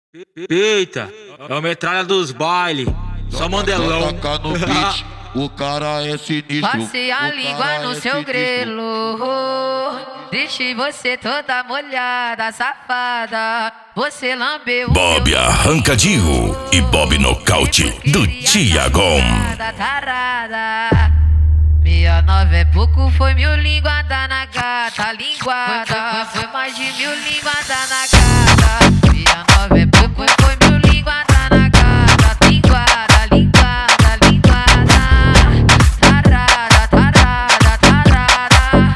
Eita, é o metralha dos baile, só mandelão. Toca no beat, o cara é sinistro. Passe a língua no seu grelo, deixe você toda molhada, safada. Você lambeu Bob Arrancadinho e Bob Nocaute do Tiagão. Minha nova é pouco, foi 1000 linguada na gata, linguada. Foi mais de 1000 linguada na gata. Minha nova é pouco, foi 1000 linguada na gata, linguada, linguada, linguada. Tarada, tarada, tarada.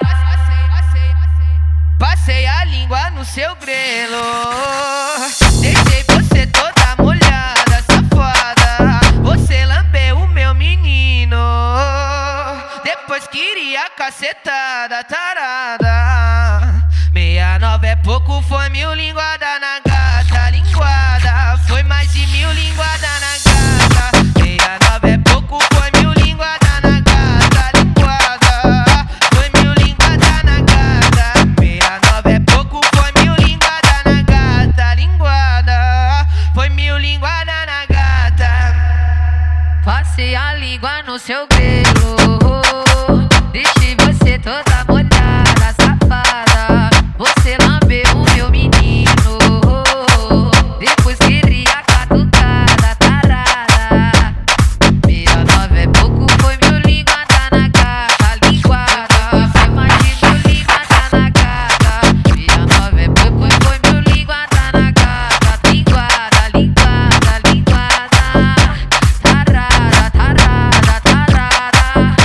Passei a língua no seu grelo, deixei você toda molhada, safada. Você lambeu o meu menino, depois queria cacetada, tarada. 69 é pouco, foi 1000 linguada na gata, linguada. Foi mais de 1000 linguada na gata. 69 é pouco, foi 1000 linguada na gata, linguada. Foi 1000 linguada na gata. 69 é pouco, foi 1000 linguada na gata, linguada. Foi 1000 linguada na gata. Passei a língua no seu grelo, deixe você toda molhada, safada. Você lambeu o meu menino, depois queria catucada, tarada. 69 é pouco, foi 1000 linguada na gata, linguada. Foi mais de 1000 linguada na gata. 69 é pouco, foi 1000 linguada na gata, linguada, linguada, linguada. Tarada, tarada, tarada.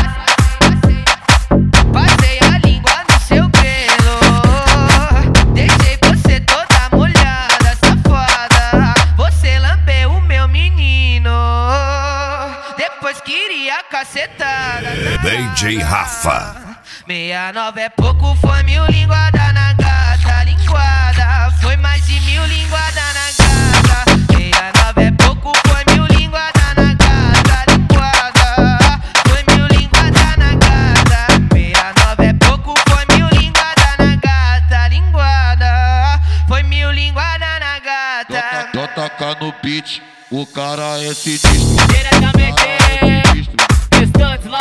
Passei a língua no seu grelo, deixei você toda molhada, safada. Você lambeu o meu menino, depois queria cacetada. DJ Rafa. 69 é pouco, foi 1000 linguada na gata, linguada. Foi mais de 1000 linguada na gata. 69 é pouco, foi 1000 linguada na gata, linguada. Foi 1000 linguada na gata. 69 é pouco, foi 1000 linguada na gata, linguada. Foi 1000 linguada na gata. Toca no beat, o cara é sinistro. Diretamente, estantes lá.